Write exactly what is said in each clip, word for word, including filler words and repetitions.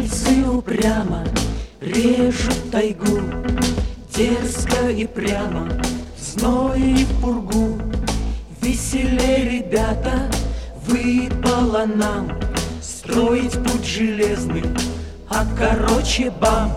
Рельсы упрямо режут тайгу, дерзко и прямо, в зной и в пургу. Веселей, ребята, выпало нам строить путь железный, а короче бам.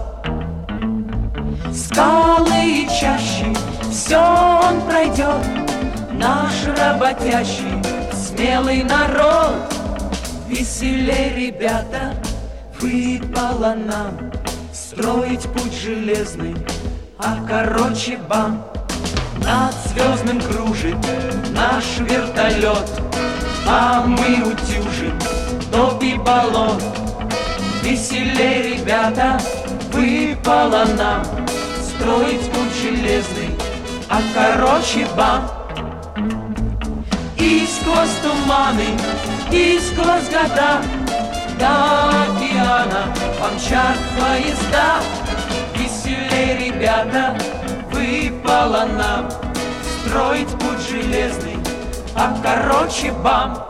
Скалы и чащи, все он пройдет, наш работящий, смелый народ. Веселей, ребята, выпало нам строить путь железный, а короче бам. Над звездным кружит наш вертолет, а мы утюжим топь и баллон. Веселей, ребята, выпало нам строить путь железный, а короче бам. И сквозь туманы, и сквозь года до океана помчат поезда. Веселей, ребята, выпало нам строить путь железный, а короче бам.